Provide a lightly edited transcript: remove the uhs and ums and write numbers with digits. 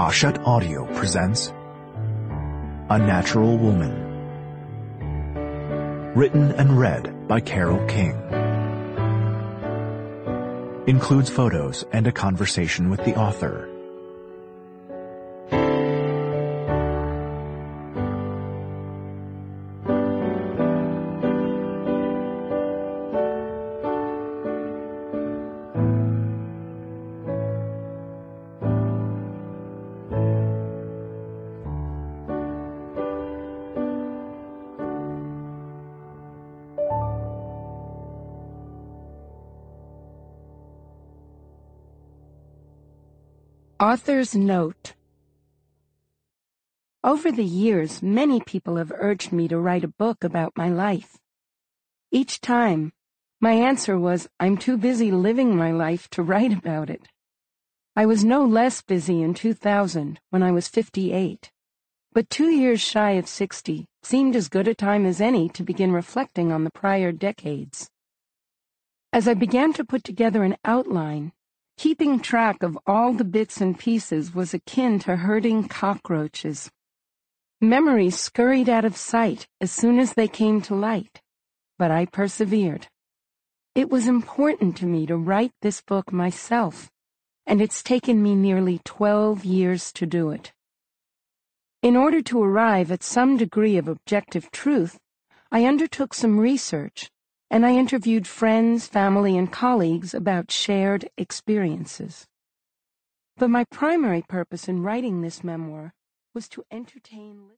Ashat Audio presents A Natural Woman. Written and read by Carole King. Includes photos and a conversation with the author. Author's note. Over the years, many people have urged me to write a book about my life. Each time, my answer was, I'm too busy living my life to write about it. I was no less busy in 2000, when I was 58. But 2 years shy of 60 seemed as good a time as any to begin reflecting on the prior decades. As I began to put together an outline, keeping track of all the bits and pieces was akin to herding cockroaches. Memories scurried out of sight as soon as they came to light, but I persevered. It was important to me to write this book myself, and it's taken me nearly 12 years to do it. In order to arrive at some degree of objective truth, I undertook some research, and I interviewed friends, family, and colleagues about shared experiences. But my primary purpose in writing this memoir was to entertain